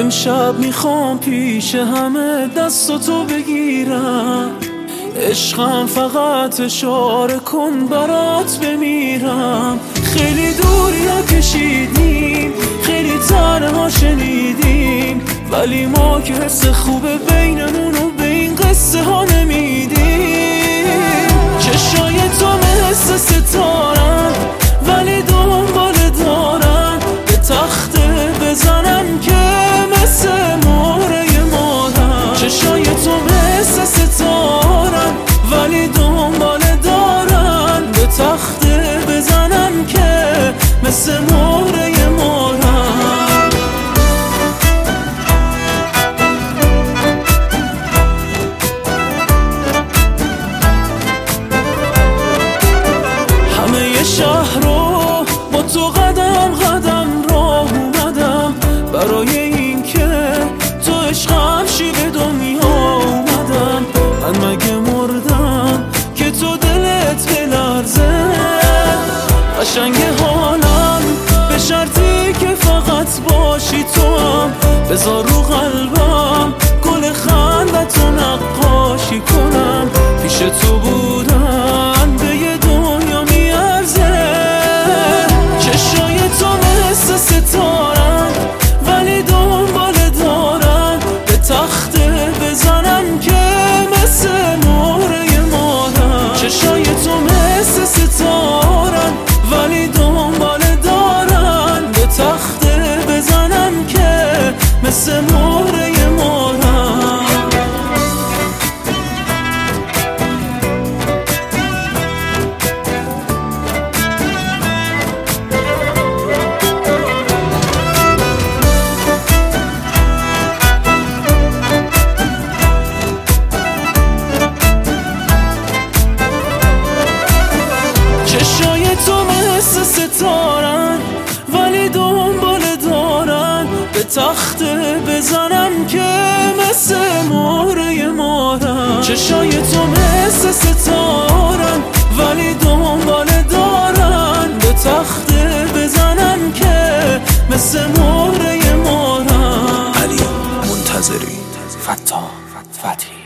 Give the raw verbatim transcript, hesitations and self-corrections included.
امشب میخوام پیش همه دستاتو بگیرم، عشقم فقط اشاره کن برات بمیرم. خیلی دوریا کشیدیم، خیلی تنها شنیدیم، ولی ما که حس خوبه بینمونو به این قصه ها نمیدیم. چشای تو مثل ستارن ولی دنبال دارن، به تخته بزنم که مثل مهره مادر. چشای تو مثل ستارن ولی دنبال دارن، به تخته بزنم که مثل مهره مادر. همه شهر رو با تو قدم قدم راه اومدم، برای این که تو عشقم شی به دنیا اومدم. من مگه مردم که تو دلت بلرزه؟ قشنگ حالم به شرطی که فقط باشی تو هم، بذار رو قلبم گل خندتو نقاشی کنم. پیش تو بودن به یه دنیا میارزه. چشای تو مثل ستارن ولی دنبال دارن، به تخته بزنم که مثل مهره مادر. چشای تو مثل ستارن ولی دنبال دارن، به تخته بزنم که مثل مهره مادر. چشای تو مثل ستارن ولی دنبال دارن، به تخته بزنم که مثل مهره مادر. چشای تو مثل ستارن ولی دنبال دارن، به تخته بزنم که مثل مهره مادر. علی منتظری، فتاح فتحی.